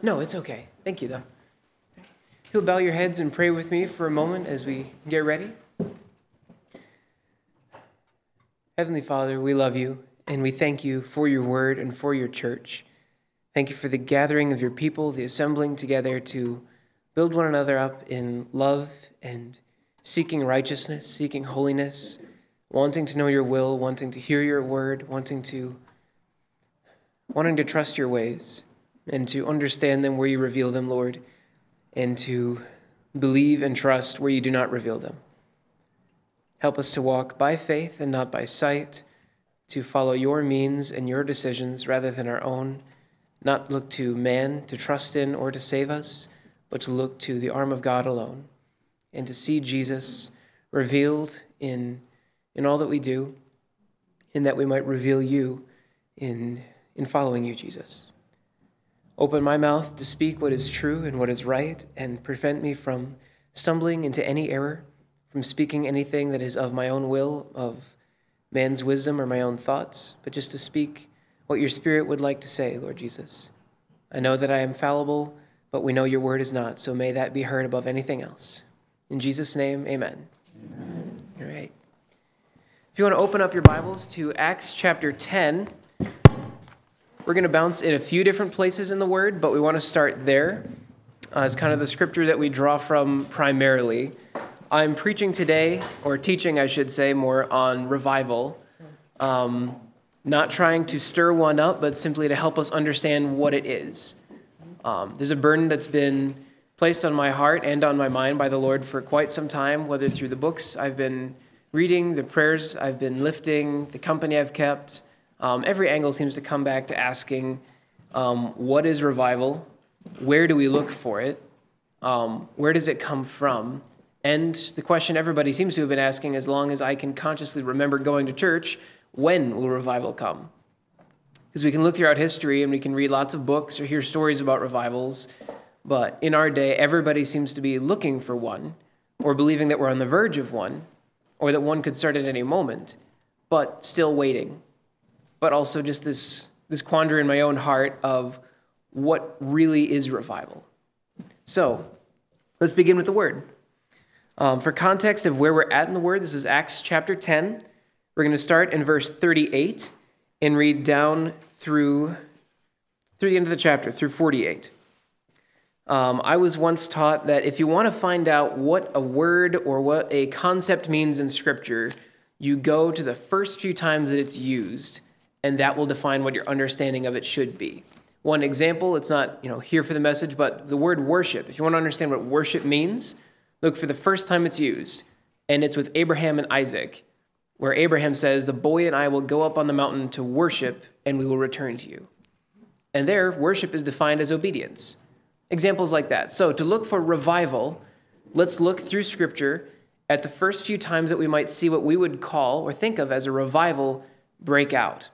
No, it's okay. Thank you, though. If you'll bow your heads and pray with me for a moment as we get ready. Heavenly Father, we love you, and we thank you for your word and for your church. Thank you for the gathering of your people, the assembling together to build one another up in love and seeking righteousness, seeking holiness, wanting to know your will, wanting to hear your word, wanting to trust your ways and to understand them where you reveal them, Lord, and to believe and trust where you do not reveal them. Help us to walk by faith and not by sight, to follow your means and your decisions rather than our own, not look to man to trust in or to save us, but to look to the arm of God alone, and to see Jesus revealed in all that we do, and that we might reveal you in following you, Jesus. Open my mouth to speak what is true and what is right, and prevent me from stumbling into any error, from speaking anything that is of my own will, of man's wisdom or my own thoughts, but just to speak what your Spirit would like to say, Lord Jesus. I know that I am fallible, but we know your word is not, so may that be heard above anything else. In Jesus' name, amen. Amen. All right. If you want to open up your Bibles to Acts chapter 10, we're going to bounce in a few different places in the Word, but we want to start there as kind of the scripture that we draw from primarily. I'm preaching today, or teaching, I should say, more on revival, not trying to stir one up, but simply to help us understand what it is. There's a burden that's been placed on my heart and on my mind by the Lord for quite some time, whether through the books I've been reading, the prayers I've been lifting, the company I've kept. Every angle seems to come back to asking, what is revival? Where do we look for it? Where does it come from? And the question everybody seems to have been asking, as long as I can consciously remember going to church, when will revival come? Because we can look throughout history and we can read lots of books or hear stories about revivals, but in our day, everybody seems to be looking for one, or believing that we're on the verge of one, or that one could start at any moment, but still waiting. But also just this quandary in my own heart of what really is revival. So, let's begin with the Word. For context of where we're at in the Word, this is Acts chapter 10. We're going to start in verse 38 and read down through the end of the chapter, through 48. I was once taught that if you want to find out what a word or what a concept means in Scripture, you go to the first few times that it's used, and that will define what your understanding of it should be. One example, it's not here for the message, but the word worship. If you want to understand what worship means, look for the first time it's used, and it's with Abraham and Isaac, where Abraham says, "The boy and I will go up on the mountain to worship, and we will return to you." And there, worship is defined as obedience. Examples like that. So to look for revival, let's look through Scripture at the first few times that we might see what we would call or think of as a revival break out.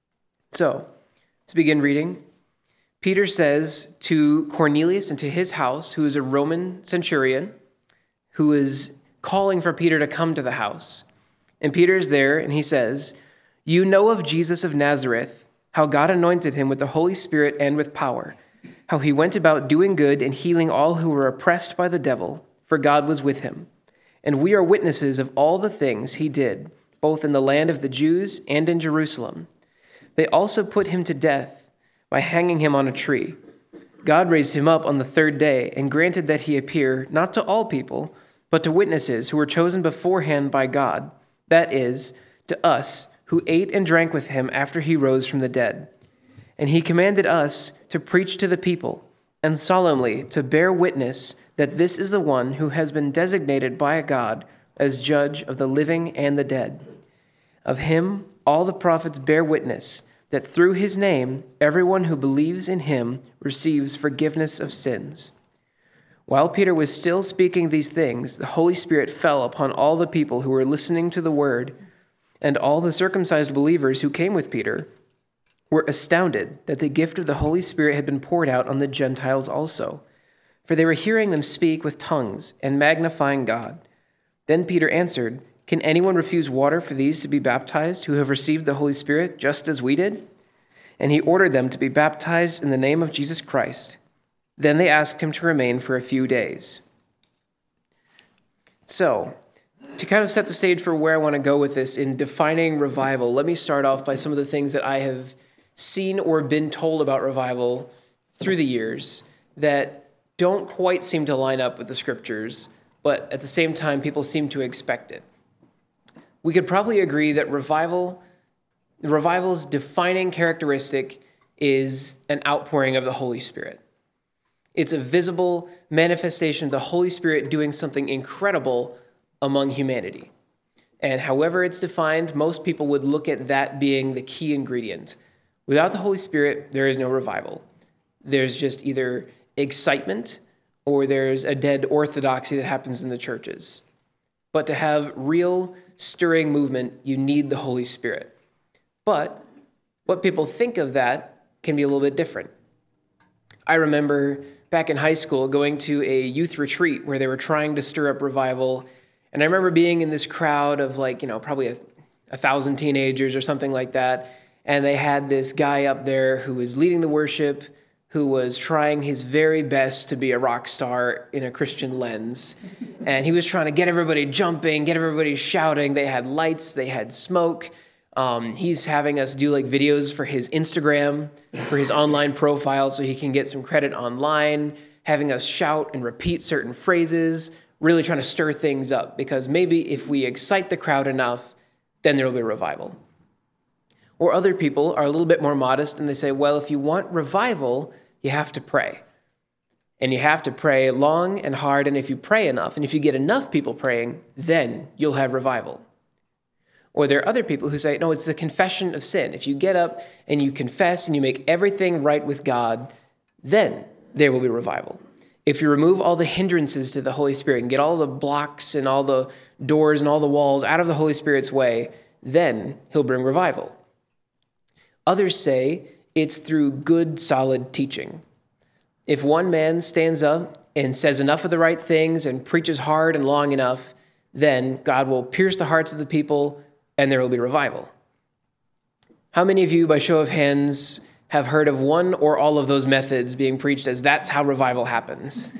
So, let's begin reading. Peter says to Cornelius and to his house, who is a Roman centurion, who is calling for Peter to come to the house. And Peter is there, and he says, "You know of Jesus of Nazareth, how God anointed him with the Holy Spirit and with power, how he went about doing good and healing all who were oppressed by the devil, for God was with him. And we are witnesses of all the things he did, both in the land of the Jews and in Jerusalem. They also put him to death by hanging him on a tree. God raised him up on the third day and granted that he appear not to all people, but to witnesses who were chosen beforehand by God, that is, to us who ate and drank with him after he rose from the dead. And he commanded us to preach to the people and solemnly to bear witness that this is the one who has been designated by God as judge of the living and the dead. Of him all the prophets bear witness that through his name everyone who believes in him receives forgiveness of sins." While Peter was still speaking these things, the Holy Spirit fell upon all the people who were listening to the word, and all the circumcised believers who came with Peter were astounded that the gift of the Holy Spirit had been poured out on the Gentiles also, for they were hearing them speak with tongues and magnifying God. Then Peter answered, "Can anyone refuse water for these to be baptized who have received the Holy Spirit just as we did?" And he ordered them to be baptized in the name of Jesus Christ. Then they asked him to remain for a few days. So, to kind of set the stage for where I want to go with this in defining revival, let me start off by some of the things that I have seen or been told about revival through the years that don't quite seem to line up with the scriptures, but at the same time, people seem to expect it. We could probably agree that revival's defining characteristic is an outpouring of the Holy Spirit. It's a visible manifestation of the Holy Spirit doing something incredible among humanity. And however it's defined, most people would look at that being the key ingredient. Without the Holy Spirit, there is no revival. There's just either excitement or there's a dead orthodoxy that happens in the churches. But to have real stirring movement, you need the Holy Spirit. But what people think of that can be a little bit different. I remember back in high school going to a youth retreat where they were trying to stir up revival. And I remember being in this crowd of probably 1,000 teenagers or something like that. And they had this guy up there who was leading the worship, who was trying his very best to be a rock star in a Christian lens. And he was trying to get everybody jumping, get everybody shouting. They had lights, they had smoke. He's having us do videos for his Instagram, for his online profile so he can get some credit online, having us shout and repeat certain phrases, really trying to stir things up, because maybe if we excite the crowd enough, then there will be a revival. Or other people are a little bit more modest and they say, well, if you want revival, you have to pray. And you have to pray long and hard, and if you pray enough, and if you get enough people praying, then you'll have revival. Or there are other people who say, no, it's the confession of sin. If you get up and you confess and you make everything right with God, then there will be revival. If you remove all the hindrances to the Holy Spirit and get all the blocks and all the doors and all the walls out of the Holy Spirit's way, then he'll bring revival. Others say it's through good, solid teaching. If one man stands up and says enough of the right things and preaches hard and long enough, then God will pierce the hearts of the people and there will be revival. How many of you, by show of hands, have heard of one or all of those methods being preached as that's how revival happens?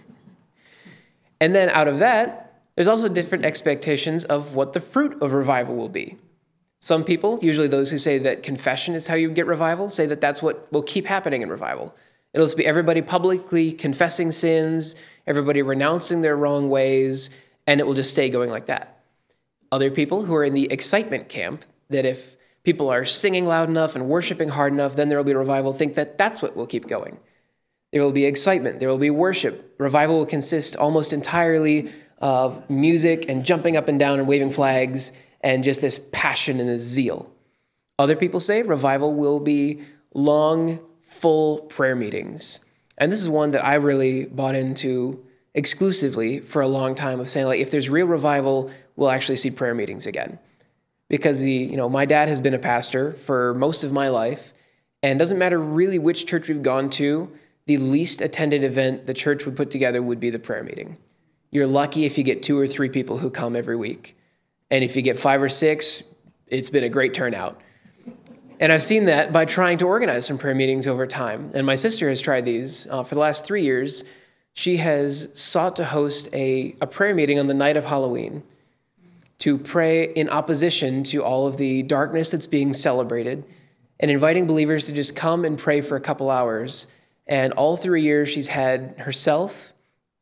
And then out of that, there's also different expectations of what the fruit of revival will be. Some people, usually those who say that confession is how you get revival, say that that's what will keep happening in revival. It'll just be everybody publicly confessing sins, everybody renouncing their wrong ways, and it will just stay going like that. Other people who are in the excitement camp, that if people are singing loud enough and worshiping hard enough, then there will be revival, think that that's what will keep going. There will be excitement, there will be worship. Revival will consist almost entirely of music and jumping up and down and waving flags and just this passion and this zeal. Other people say revival will be long, full prayer meetings. And this is one that I really bought into exclusively for a long time, of saying if there's real revival, we'll actually see prayer meetings again. Because my dad has been a pastor for most of my life, and it doesn't matter really which church we've gone to, the least attended event the church would put together would be the prayer meeting. You're lucky if you get 2 or 3 people who come every week. And if you get 5 or 6, it's been a great turnout. And I've seen that by trying to organize some prayer meetings over time. And my sister has tried these. For the last 3 years, she has sought to host a prayer meeting on the night of Halloween to pray in opposition to all of the darkness that's being celebrated, and inviting believers to just come and pray for a couple hours. And all 3 years, she's had herself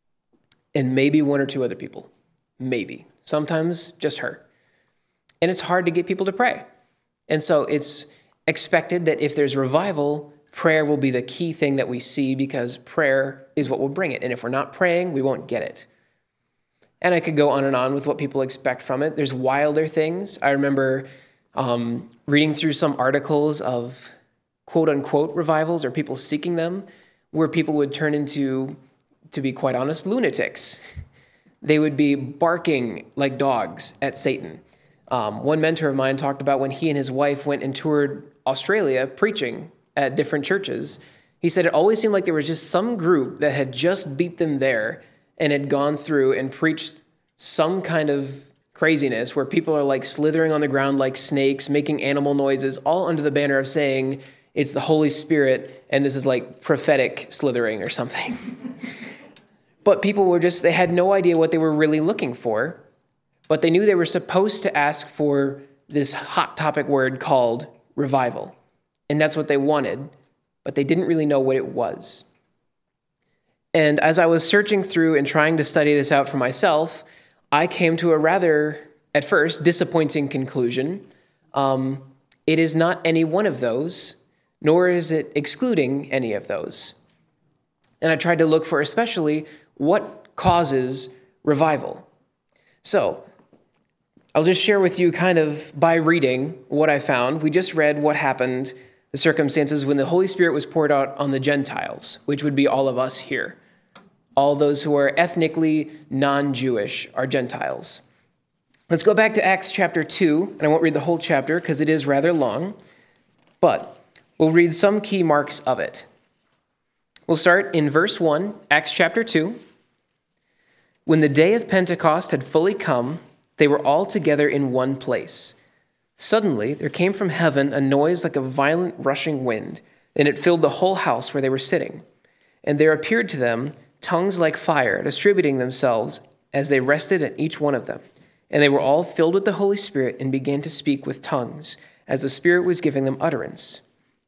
and maybe 1 or 2 other people. Maybe. Sometimes just her. And it's hard to get people to pray. And so it's expected that if there's revival, prayer will be the key thing that we see, because prayer is what will bring it. And if we're not praying, we won't get it. And I could go on and on with what people expect from it. There's wilder things. I remember reading through some articles of quote-unquote revivals, or people seeking them, where people would turn into, to be quite honest, lunatics. They would be barking like dogs at Satan. One mentor of mine talked about when he and his wife went and toured Australia preaching at different churches. He said it always seemed like there was just some group that had just beat them there and had gone through and preached some kind of craziness where people are slithering on the ground like snakes, making animal noises, all under the banner of saying, it's the Holy Spirit, and this is like prophetic slithering or something. But people were they had no idea what they were really looking for, but they knew they were supposed to ask for this hot topic word called revival. And that's what they wanted, but they didn't really know what it was. And as I was searching through and trying to study this out for myself, I came to a rather, at first, disappointing conclusion. It is not any one of those, nor is it excluding any of those. And I tried to look for especially what causes revival. So I'll just share with you kind of by reading what I found. We just read what happened, the circumstances when the Holy Spirit was poured out on the Gentiles, which would be all of us here. All those who are ethnically non-Jewish are Gentiles. Let's go back to Acts chapter 2, and I won't read the whole chapter because it is rather long, but we'll read some key marks of it. We'll start in verse 1, Acts chapter 2. When the day of Pentecost had fully come, they were all together in one place. Suddenly there came from heaven a noise like a violent rushing wind, and it filled the whole house where they were sitting. And there appeared to them tongues like fire, distributing themselves as they rested on each one of them. And they were all filled with the Holy Spirit and began to speak with tongues, as the Spirit was giving them utterance.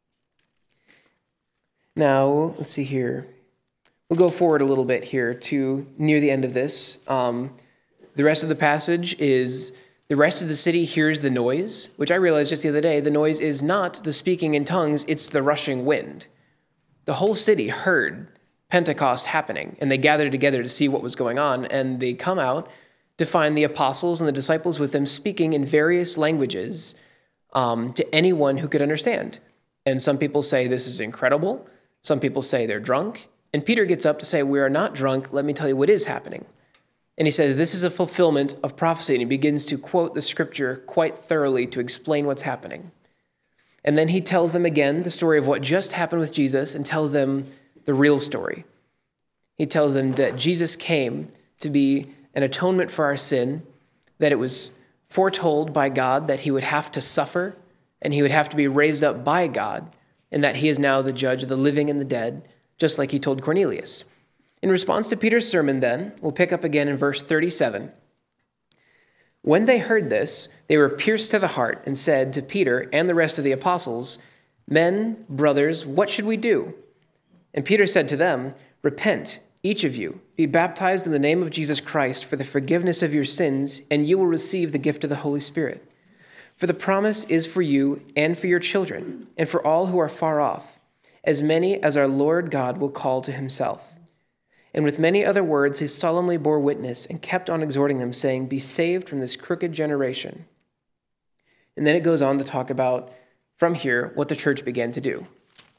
Now, let's see here. We'll go forward a little bit here to near the end of this. The rest of the passage is the rest of the city hears the noise, which I realized just the other day. The noise is not the speaking in tongues, it's the rushing wind. The whole city heard Pentecost happening, and they gathered together to see what was going on, and they come out to find the apostles and the disciples with them speaking in various languages to anyone who could understand. And some people say this is incredible. Some people say they're drunk. And Peter gets up to say, we are not drunk. Let me tell you what is happening. And he says, this is a fulfillment of prophecy. And he begins to quote the scripture quite thoroughly to explain what's happening. And then he tells them again the story of what just happened with Jesus and tells them the real story. He tells them that Jesus came to be an atonement for our sin, that it was foretold by God that he would have to suffer and he would have to be raised up by God, and that he is now the judge of the living and the dead, just like he told Cornelius. In response to Peter's sermon then, we'll pick up again in verse 37. When they heard this, they were pierced to the heart and said to Peter and the rest of the apostles, men, brothers, what should we do? And Peter said to them, repent, each of you, be baptized in the name of Jesus Christ for the forgiveness of your sins, and you will receive the gift of the Holy Spirit. For the promise is for you and for your children, and for all who are far off, as many as our Lord God will call to himself. And with many other words he solemnly bore witness and kept on exhorting them, saying, be saved from this crooked generation. And then it goes on to talk about, from here, what the church began to do.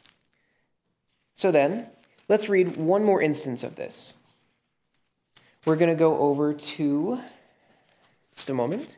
So then, let's read one more instance of this. We're going to go over to, just a moment.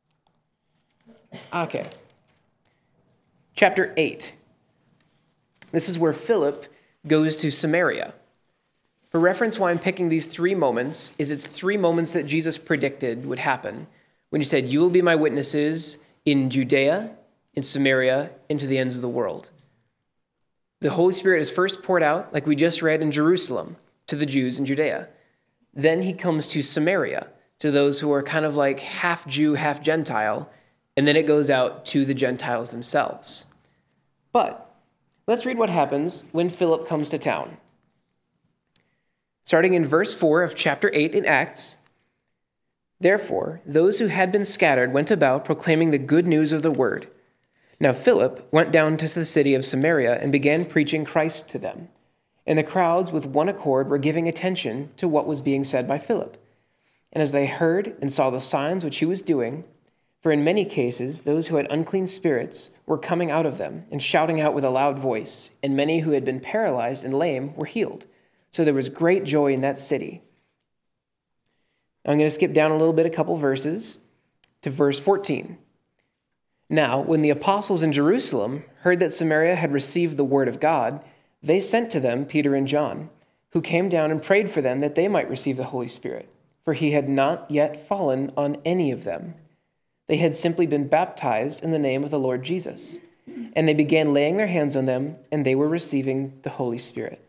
Okay. Chapter 8. This is where Philip goes to Samaria. For reference, why I'm picking these three moments is it's three moments that Jesus predicted would happen when he said, you will be my witnesses in Judea, in Samaria, and to the ends of the world. The Holy Spirit is first poured out, like we just read, in Jerusalem, to the Jews in Judea. Then he comes to Samaria, to those who are kind of like half Jew, half Gentile, and then it goes out to the Gentiles themselves. But let's read what happens when Philip comes to town. Starting in verse 4 of chapter 8 in Acts, therefore, those who had been scattered went about proclaiming the good news of the word. Now Philip went down to the city of Samaria and began preaching Christ to them. And the crowds with one accord were giving attention to what was being said by Philip. And as they heard and saw the signs which he was doing, for in many cases those who had unclean spirits were coming out of them and shouting out with a loud voice, and many who had been paralyzed and lame were healed. So there was great joy in that city. I'm going to skip down a little bit, a couple verses, to verse 14. Now, when the apostles in Jerusalem heard that Samaria had received the word of God, they sent to them Peter and John, who came down and prayed for them that they might receive the Holy Spirit, for he had not yet fallen on any of them. They had simply been baptized in the name of the Lord Jesus. and they began laying their hands on them, and they were receiving the Holy Spirit.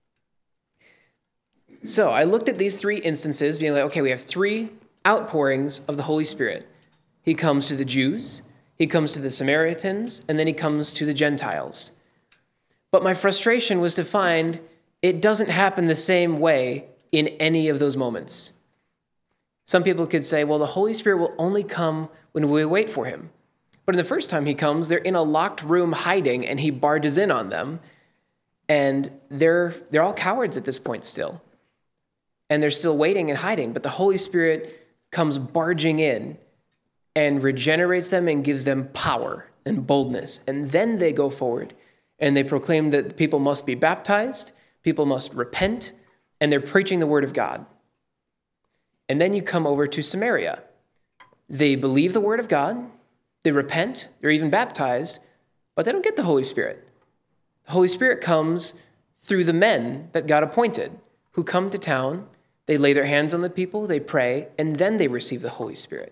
So I looked at these three instances, being like, okay, we have three outpourings of the Holy Spirit. He comes to the Jews, he comes to the Samaritans, and then he comes to the Gentiles. But my frustration was to find it doesn't happen the same way in any of those moments. Some people could say, well, the Holy Spirit will only come when we wait for him. But in the first time he comes, they're in a locked room hiding, and he barges in on them. And they're all cowards at this point still. And they're still waiting and hiding. But the Holy Spirit comes barging in and regenerates them and gives them power and boldness. And then they go forward and they proclaim that people must be baptized, people must repent, and they're preaching the word of God. And then you come over to Samaria. They believe the word of God, they repent, they're even baptized, but they don't get the Holy Spirit. The Holy Spirit comes through the men that God appointed, who come to town, they lay their hands on the people, they pray, and then they receive the Holy Spirit.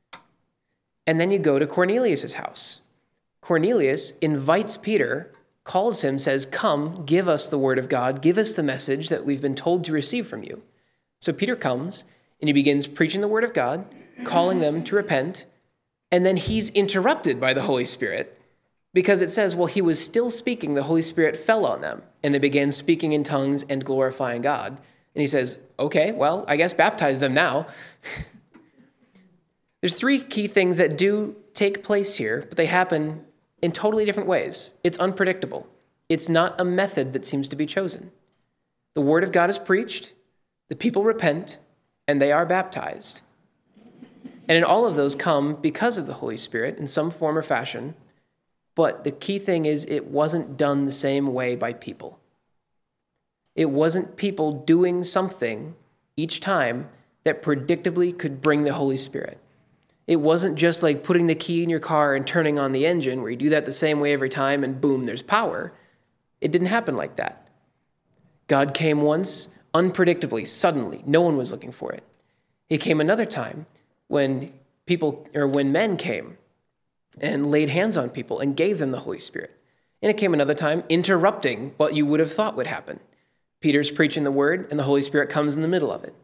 And then you go to Cornelius' house. Cornelius invites Peter, calls him, says, come, give us the word of God, give us the message that we've been told to receive from you. So Peter comes, and he begins preaching the word of God, calling them to repent, and then he's interrupted by the Holy Spirit, because it says, well, he was still speaking, the Holy Spirit fell on them, and they began speaking in tongues and glorifying God. And he says, okay, well, I guess baptize them now. There's three key things that do take place here, but they happen in totally different ways. It's unpredictable. It's not a method that seems to be chosen. The word of God is preached, the people repent, and they are baptized. And in all of those come because of the Holy Spirit in some form or fashion. But the key thing is it wasn't done the same way by people. It wasn't people doing something each time that predictably could bring the Holy Spirit. It wasn't just like putting the key in your car and turning on the engine where you do that the same way every time and boom, there's power. It didn't happen like that. God came once, unpredictably, suddenly. No one was looking for it. He came another time when men came and laid hands on people and gave them the Holy Spirit. And it came another time interrupting what you would have thought would happen. Peter's preaching the word, and the Holy Spirit comes in the middle of it.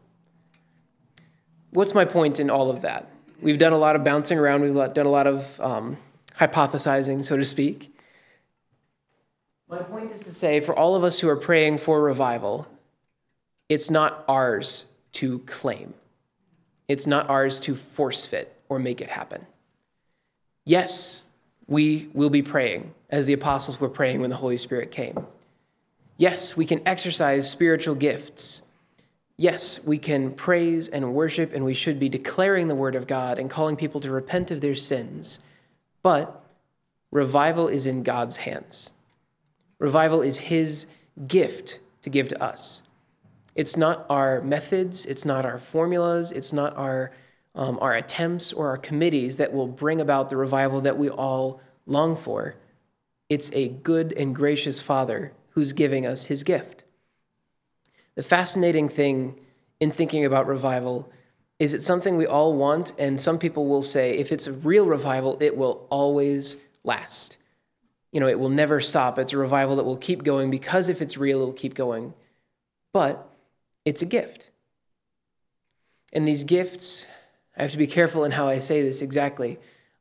What's my point in all of that? We've done a lot of bouncing around. We've done a lot of hypothesizing, so to speak. My point is to say, for all of us who are praying for revival, it's not ours to claim. It's not ours to force fit or make it happen. Yes, we will be praying as the apostles were praying when the Holy Spirit came. Yes, we can exercise spiritual gifts. Yes, we can praise and worship, and we should be declaring the word of God and calling people to repent of their sins. But revival is in God's hands. Revival is his gift to give to us. It's not our methods, it's not our formulas, it's not our attempts or our committees that will bring about the revival that we all long for. It's a good and gracious Father who's giving us his gift. The fascinating thing in thinking about revival is it's something we all want, and some people will say if it's a real revival, it will always last. It will never stop. It's a revival that will keep going because if it's real, it'll keep going. But it's a gift. And these gifts, I have to be careful in how I say this exactly.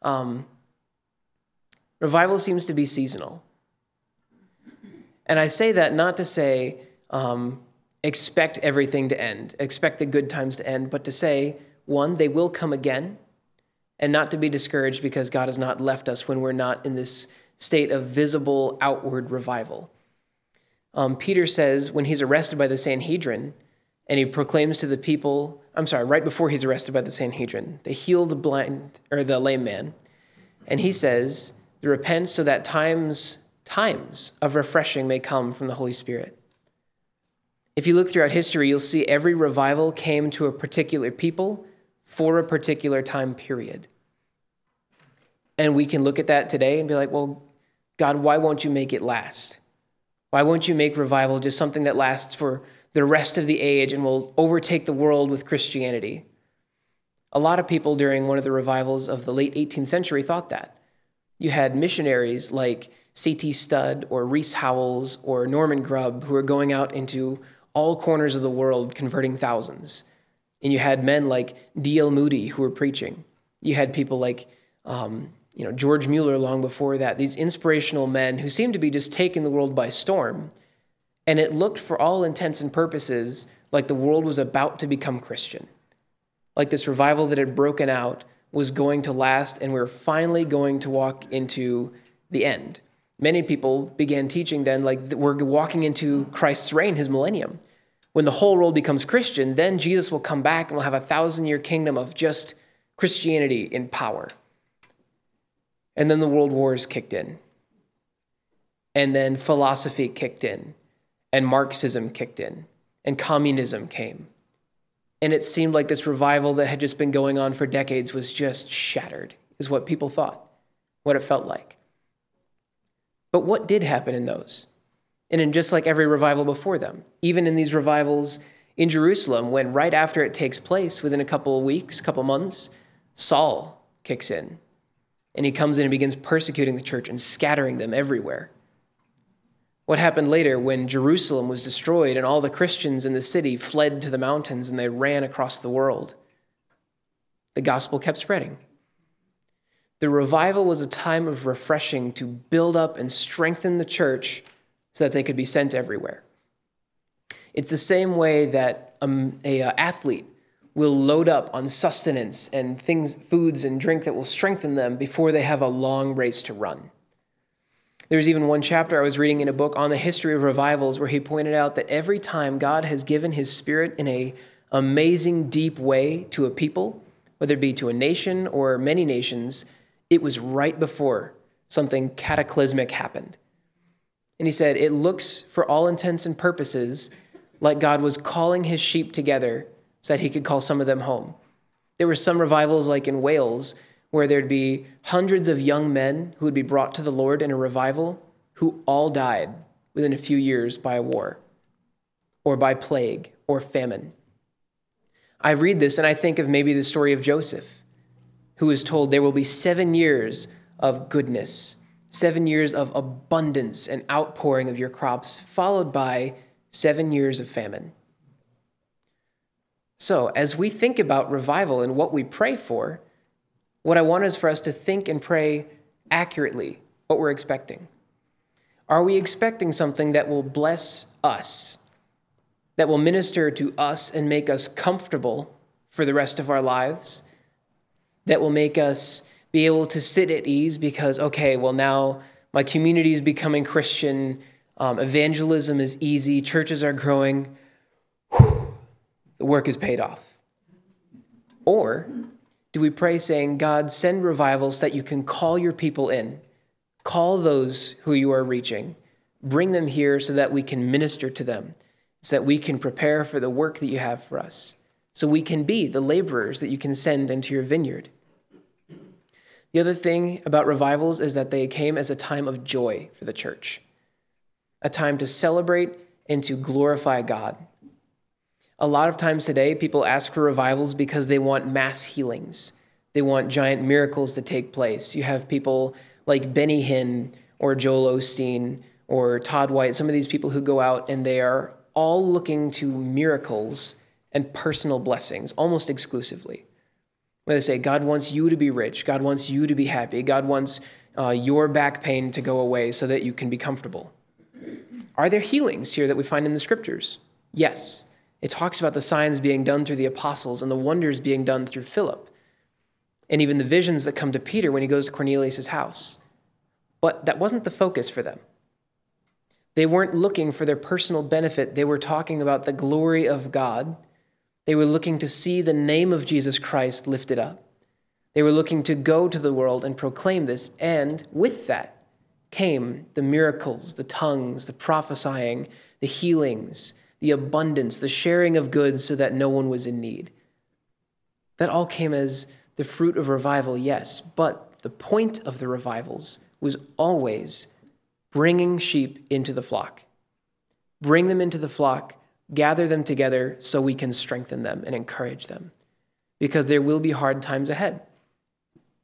Revival seems to be seasonal. And I say that not to say expect everything to end, expect the good times to end, but to say, one, they will come again, and not to be discouraged because God has not left us when we're not in this state of visible outward revival. Peter says when he's arrested by the Sanhedrin, and he proclaims to the people, right before he's arrested by the Sanhedrin, they heal the lame man, and he says, repent so that times of refreshing may come from the Holy Spirit. If you look throughout history, you'll see every revival came to a particular people for a particular time period. And we can look at that today and be like, well, God, why won't you make it last? Why won't you make revival just something that lasts for the rest of the age and will overtake the world with Christianity? A lot of people during one of the revivals of the late 18th century thought that. You had missionaries like C.T. Studd or Rees Howells or Norman Grubb who were going out into all corners of the world converting thousands. And you had men like D.L. Moody who were preaching. You had people like George Mueller long before that, these inspirational men who seemed to be just taking the world by storm. And it looked, for all intents and purposes, like the world was about to become Christian. Like this revival that had broken out was going to last, and we were finally going to walk into the end. Many people began teaching then, like, we're walking into Christ's reign, his millennium. When the whole world becomes Christian, then Jesus will come back and we'll have a 1,000-year kingdom of just Christianity in power. And then the world wars kicked in. And then philosophy kicked in. And Marxism kicked in. And communism came. And it seemed like this revival that had just been going on for decades was just shattered, is what people thought, what it felt like. But what did happen in those? And in just like every revival before them, even in these revivals in Jerusalem, when right after it takes place, within a couple of weeks, couple months, Saul kicks in. And he comes in and begins persecuting the church and scattering them everywhere. What happened later when Jerusalem was destroyed and all the Christians in the city fled to the mountains and they ran across the world? The gospel kept spreading. The revival was a time of refreshing to build up and strengthen the church so that they could be sent everywhere. It's the same way that an athlete will load up on sustenance and foods and drink that will strengthen them before they have a long race to run. There's even one chapter I was reading in a book on the history of revivals where he pointed out that every time God has given his Spirit in an amazing, deep way to a people, whether it be to a nation or many nations, it was right before something cataclysmic happened. And he said, it looks, for all intents and purposes, like God was calling his sheep together so that he could call some of them home. There were some revivals like in Wales where there'd be hundreds of young men who would be brought to the Lord in a revival who all died within a few years by a war or by plague or famine. I read this and I think of maybe the story of Joseph, who was told there will be 7 years of goodness, 7 years of abundance and outpouring of your crops, followed by 7 years of famine. So as we think about revival and what we pray for, what I want is for us to think and pray accurately what we're expecting. Are we expecting something that will bless us, that will minister to us and make us comfortable for the rest of our lives, that will make us be able to sit at ease because, okay, well now my community is becoming Christian, evangelism is easy, churches are growing, the work is paid off? Or do we pray saying, God, send revival so that you can call your people in, call those who you are reaching, bring them here so that we can minister to them, so that we can prepare for the work that you have for us, so we can be the laborers that you can send into your vineyard? The other thing about revivals is that they came as a time of joy for the church, a time to celebrate and to glorify God. A lot of times today, people ask for revivals because they want mass healings. They want giant miracles to take place. You have people like Benny Hinn or Joel Osteen or Todd White, some of these people who go out and they are all looking to miracles and personal blessings, almost exclusively. Where they say, God wants you to be rich. God wants you to be happy. God wants your back pain to go away so that you can be comfortable. Are there healings here that we find in the scriptures? Yes. It talks about the signs being done through the apostles and the wonders being done through Philip, and even the visions that come to Peter when he goes to Cornelius' house. But that wasn't the focus for them. They weren't looking for their personal benefit. They were talking about the glory of God. They were looking to see the name of Jesus Christ lifted up. They were looking to go to the world and proclaim this, and with that came the miracles, the tongues, the prophesying, the healings, the abundance, the sharing of goods so that no one was in need. That all came as the fruit of revival, yes, but the point of the revivals was always bringing sheep into the flock. Bring them into the flock, gather them together so we can strengthen them and encourage them, because there will be hard times ahead.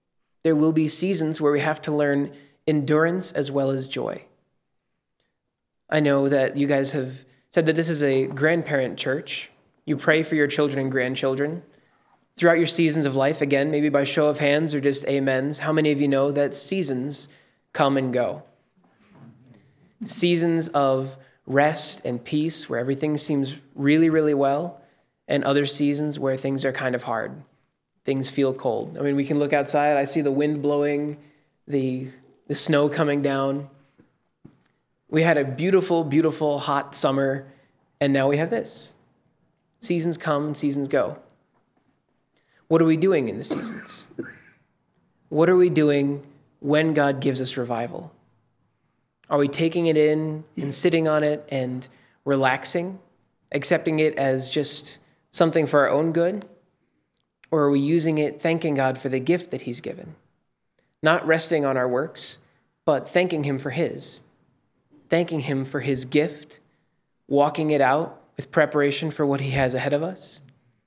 There will be seasons where we have to learn endurance as well as joy. I know that you guys have said that this is a grandparent church. You pray for your children and grandchildren. Throughout your seasons of life, again, maybe by show of hands or just amens, how many of you know that seasons come and go? Seasons of rest and peace where everything seems really, really well, and other seasons where things are kind of hard. Things feel cold. I mean, we can look outside. I see the wind blowing, the snow coming down. We had a beautiful, beautiful, hot summer, and now we have this. Seasons come and seasons go. What are we doing in the seasons? What are we doing when God gives us revival? Are we taking it in and sitting on it and relaxing, accepting it as just something for our own good? Or are we using it, thanking God for the gift that he's given? Not resting on our works, but thanking him for his. Thanking him for his gift, walking it out with preparation for what he has ahead of us.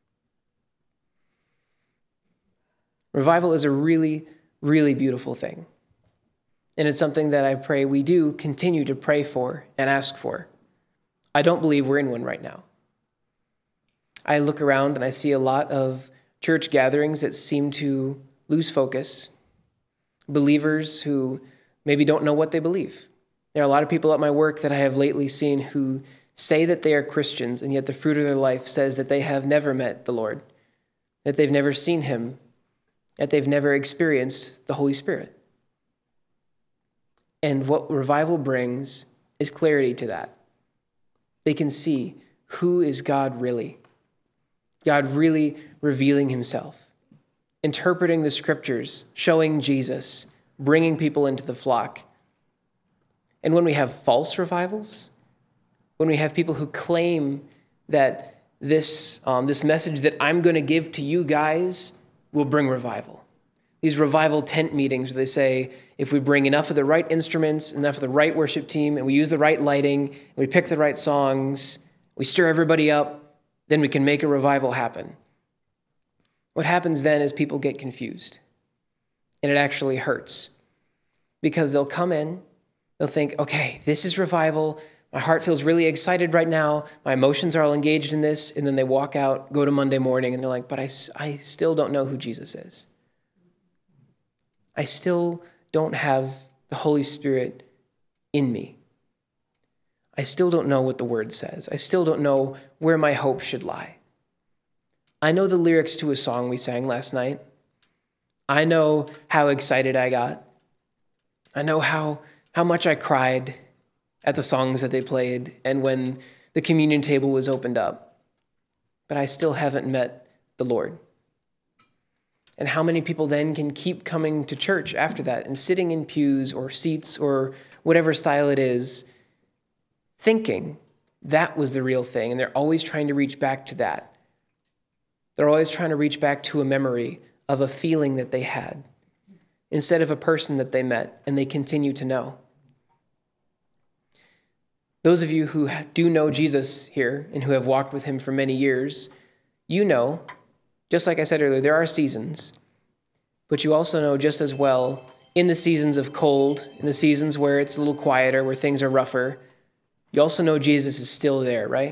Revival is a really, really beautiful thing. And it's something that I pray we do continue to pray for and ask for. I don't believe we're in one right now. I look around and I see a lot of church gatherings that seem to lose focus. Believers who maybe don't know what they believe. There are a lot of people at my work that I have lately seen who say that they are Christians, and yet the fruit of their life says that they have never met the Lord, that they've never seen him, that they've never experienced the Holy Spirit. And what revival brings is clarity to that. They can see, who is God really? God really revealing himself, interpreting the scriptures, showing Jesus, bringing people into the flock. And when we have false revivals, when we have people who claim that this message that I'm going to give to you guys will bring revival. These revival tent meetings where they say, if we bring enough of the right instruments, enough of the right worship team, and we use the right lighting, and we pick the right songs, we stir everybody up, then we can make a revival happen. What happens then is people get confused. And it actually hurts. Because they'll come in, they'll think, okay, this is revival. My heart feels really excited right now. My emotions are all engaged in this. And then they walk out, go to Monday morning, and they're like, but I still don't know who Jesus is. I still don't have the Holy Spirit in me. I still don't know what the word says. I still don't know where my hope should lie. I know the lyrics to a song we sang last night. I know how excited I got. I know how much I cried at the songs that they played and when the communion table was opened up. But I still haven't met the Lord. And how many people then can keep coming to church after that and sitting in pews or seats or whatever style it is, thinking that was the real thing, and they're always trying to reach back to that. They're always trying to reach back to a memory of a feeling that they had instead of a person that they met and they continue to know. Those of you who do know Jesus here and who have walked with him for many years, you know, just like I said earlier, there are seasons, but you also know just as well in the seasons of cold, in the seasons where it's a little quieter, where things are rougher, you also know Jesus is still there, right?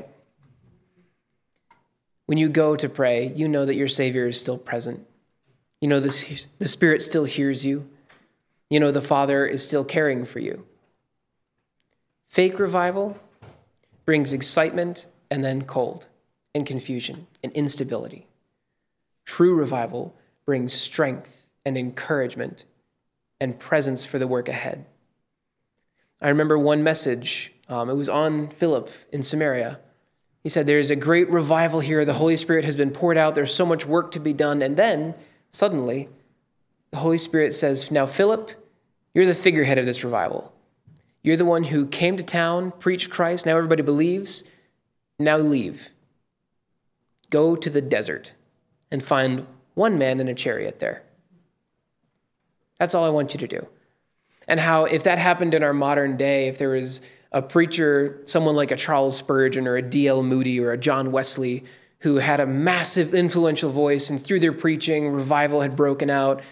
When you go to pray, you know that your Savior is still present. You know the Spirit still hears you. You know the Father is still caring for you. Fake revival brings excitement and then cold and confusion and instability. True revival brings strength and encouragement and presence for the work ahead. I remember one message, it was on Philip in Samaria. He said, there's a great revival here. The Holy Spirit has been poured out. There's so much work to be done. And then, suddenly, the Holy Spirit says, now, Philip, you're the figurehead of this revival. You're the one who came to town, preached Christ. Now everybody believes. Now leave. Go to the desert and find one man in a chariot there. That's all I want you to do. And how if that happened in our modern day, if there was a preacher, someone like a Charles Spurgeon or a D.L. Moody or a John Wesley, who had a massive influential voice, and through their preaching, revival had broken out,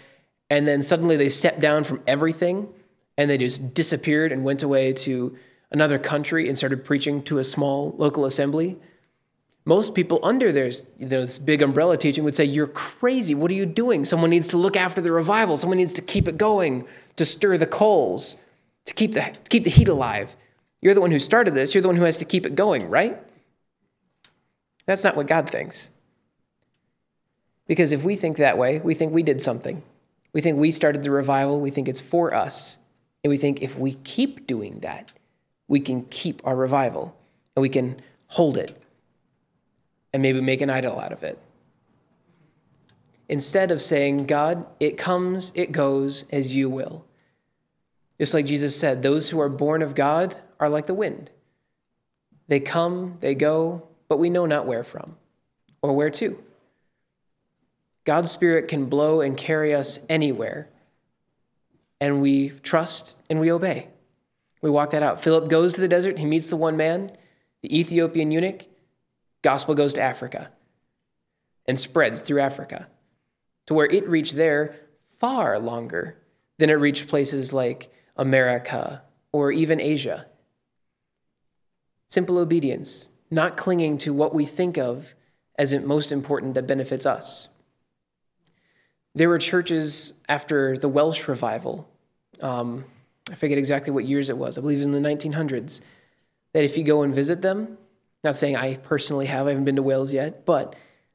and then suddenly they stepped down from everything and they just disappeared and went away to another country and started preaching to a small local assembly, most people under this big umbrella teaching would say, "You're crazy. What are you doing? Someone needs to look after the revival. Someone needs to keep it going, to stir the coals, to keep the heat alive. You're the one who started this. You're the one who has to keep it going, right?" That's not what God thinks. Because if we think that way, we think we did something. We think we started the revival. We think it's for us. And we think if we keep doing that, we can keep our revival and we can hold it and maybe make an idol out of it. Instead of saying, "God, it comes, it goes as you will." Just like Jesus said, those who are born of God are like the wind. They come, they go, but we know not where from or where to. God's Spirit can blow and carry us anywhere, and we trust and we obey. We walk that out. Philip goes to the desert. He meets the one man, the Ethiopian eunuch. Gospel goes to Africa and spreads through Africa to where it reached there far longer than it reached places like America or even Asia. Simple obedience, not clinging to what we think of as most important that benefits us. There were churches after the Welsh revival, I forget exactly what years it was, I believe it was in the 1900s, that if you go and visit them, not saying I personally have, I haven't been to Wales yet, but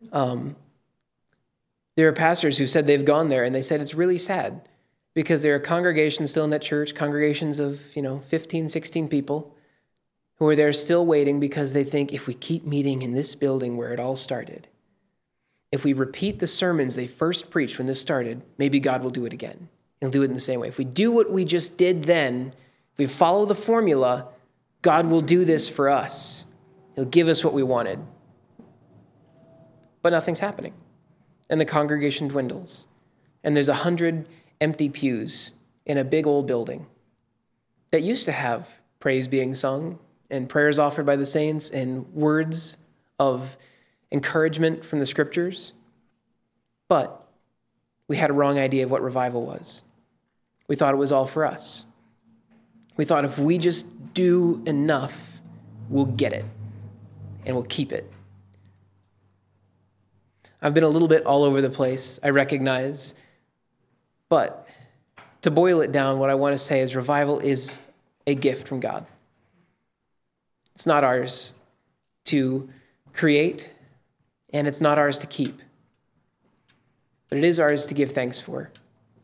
there are pastors who said they've gone there and they said it's really sad because there are congregations still in that church, congregations of 15, 16 people who are there still waiting because they think if we keep meeting in this building where it all started, if we repeat the sermons they first preached when this started, maybe God will do it again. He'll do it in the same way. If we do what we just did then, if we follow the formula, God will do this for us. He'll give us what we wanted. But nothing's happening. And the congregation dwindles. And there's 100 empty pews in a big old building that used to have praise being sung and prayers offered by the saints and words of encouragement from the scriptures. But we had a wrong idea of what revival was. We thought it was all for us. We thought if we just do enough, we'll get it and we'll keep it. I've been a little bit all over the place, I recognize. But to boil it down, what I want to say is revival is a gift from God. It's not ours to create, and it's not ours to keep. But it is ours to give thanks for.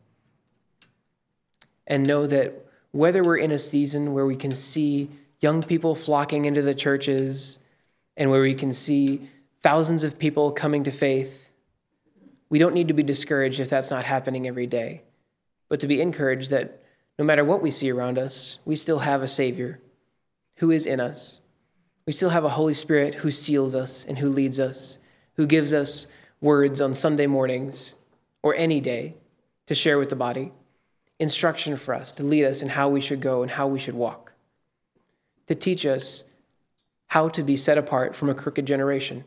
And know that whether we're in a season where we can see young people flocking into the churches and where we can see thousands of people coming to faith, we don't need to be discouraged if that's not happening every day, but to be encouraged that no matter what we see around us, we still have a Savior who is in us. We still have a Holy Spirit who seals us and who leads us, who gives us words on Sunday mornings or any day to share with the body, instruction for us, to lead us in how we should go and how we should walk, to teach us how to be set apart from a crooked generation.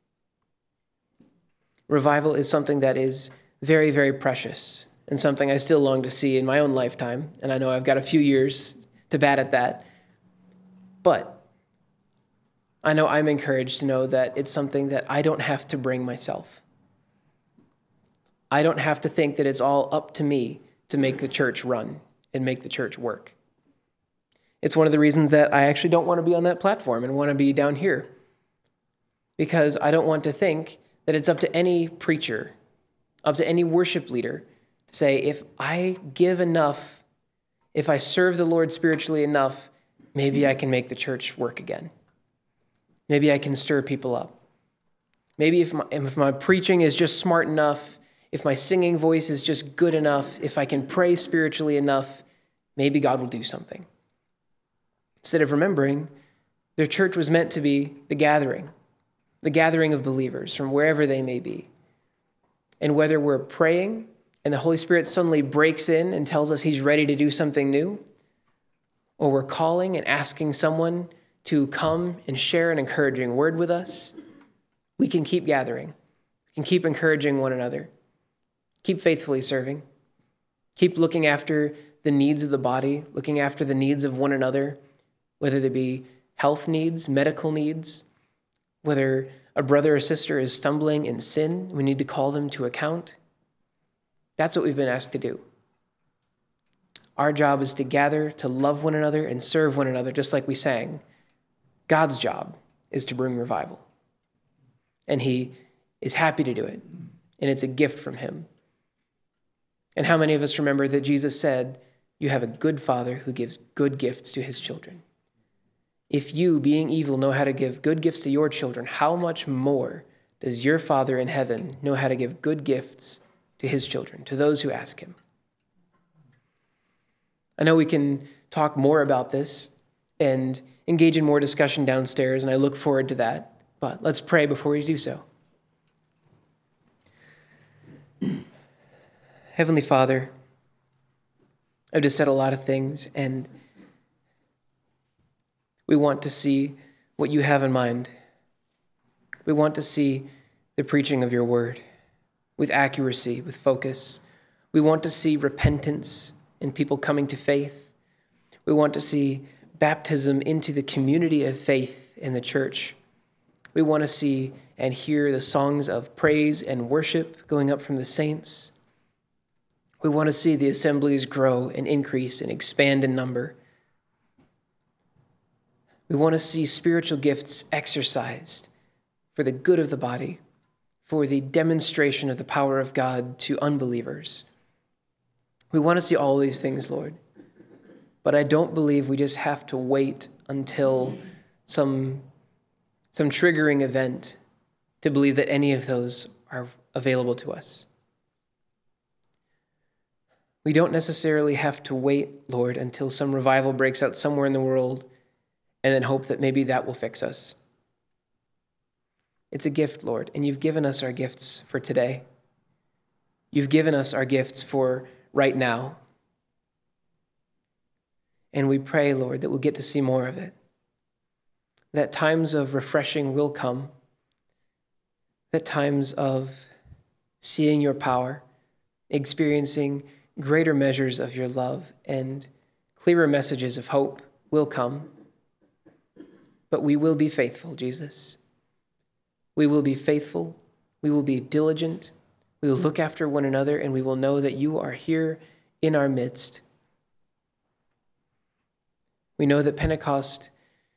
Revival is something that is very, very precious and something I still long to see in my own lifetime, and I know I've got a few years to bat at that, but I know I'm encouraged to know that it's something that I don't have to bring myself. I don't have to think that it's all up to me to make the church run and make the church work. It's one of the reasons that I actually don't want to be on that platform and want to be down here, because I don't want to think that it's up to any preacher, up to any worship leader to say, if I give enough, if I serve the Lord spiritually enough, maybe I can make the church work again. Maybe I can stir people up. Maybe if my preaching is just smart enough, if my singing voice is just good enough, if I can pray spiritually enough, maybe God will do something. Instead of remembering, the church was meant to be the gathering of believers from wherever they may be. And whether we're praying and the Holy Spirit suddenly breaks in and tells us he's ready to do something new, or we're calling and asking someone to come and share an encouraging word with us, we can keep gathering. We can keep encouraging one another. Keep faithfully serving. Keep looking after the needs of the body, looking after the needs of one another, whether they be health needs, medical needs, whether a brother or sister is stumbling in sin, we need to call them to account. That's what we've been asked to do. Our job is to gather, to love one another, and serve one another, just like we sang. God's job is to bring revival. And he is happy to do it. And it's a gift from him. And how many of us remember that Jesus said, "You have a good Father who gives good gifts to his children." If you, being evil, know how to give good gifts to your children, how much more does your Father in heaven know how to give good gifts to his children, to those who ask him? I know we can talk more about this and engage in more discussion downstairs, and I look forward to that. But let's pray before we do so. Heavenly Father, I've just said a lot of things, and we want to see what you have in mind. We want to see the preaching of your word with accuracy, with focus. We want to see repentance and people coming to faith. We want to see baptism into the community of faith in the church. We want to see and hear the songs of praise and worship going up from the saints. We want to see the assemblies grow and increase and expand in number. We want to see spiritual gifts exercised for the good of the body, for the demonstration of the power of God to unbelievers. We want to see all these things, Lord. But I don't believe we just have to wait until some triggering event to believe that any of those are available to us. We don't necessarily have to wait, Lord, until some revival breaks out somewhere in the world and then hope that maybe that will fix us. It's a gift, Lord, and you've given us our gifts for today. You've given us our gifts for right now. And we pray, Lord, that we'll get to see more of it. That times of refreshing will come. That times of seeing your power, experiencing greater measures of your love, and clearer messages of hope will come. But we will be faithful, Jesus. We will be faithful. We will be diligent. We will look after one another, and we will know that you are here in our midst. We know that Pentecost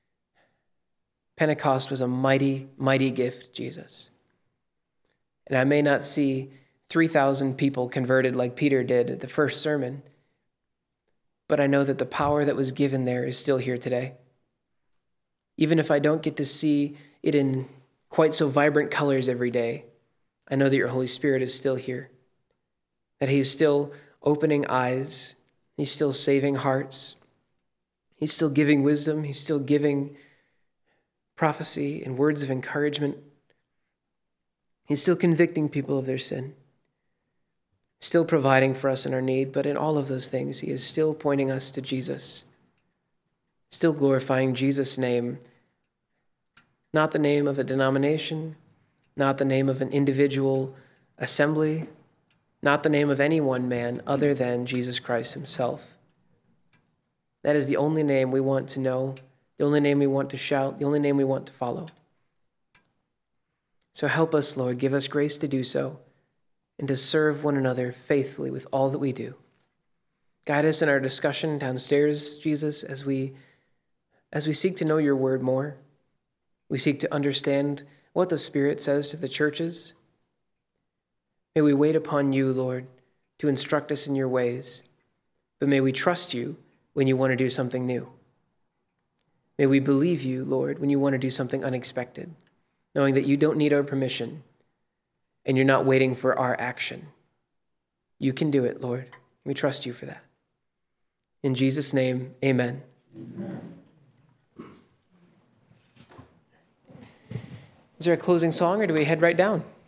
was a mighty, mighty gift, Jesus. And I may not see 3,000 people converted like Peter did at the first sermon, but I know that the power that was given there is still here today. Even if I don't get to see it in quite so vibrant colors every day, I know that your Holy Spirit is still here, that he's still opening eyes, he's still saving hearts, he's still giving wisdom, he's still giving prophecy and words of encouragement. He's still convicting people of their sin, still providing for us in our need, but in all of those things, he is still pointing us to Jesus, still glorifying Jesus' name, not the name of a denomination, not the name of an individual assembly, not the name of any one man other than Jesus Christ himself. That is the only name we want to know, the only name we want to shout, the only name we want to follow. So help us, Lord, give us grace to do so and to serve one another faithfully with all that we do. Guide us in our discussion downstairs, Jesus, as we seek to know your word more. We seek to understand what the Spirit says to the churches. May we wait upon you, Lord, to instruct us in your ways, but may we trust you when you want to do something new. May we believe you, Lord, when you want to do something unexpected, knowing that you don't need our permission and you're not waiting for our action. You can do it, Lord. We trust you for that. In Jesus' name, amen. Amen. Is there a closing song, or do we head right down?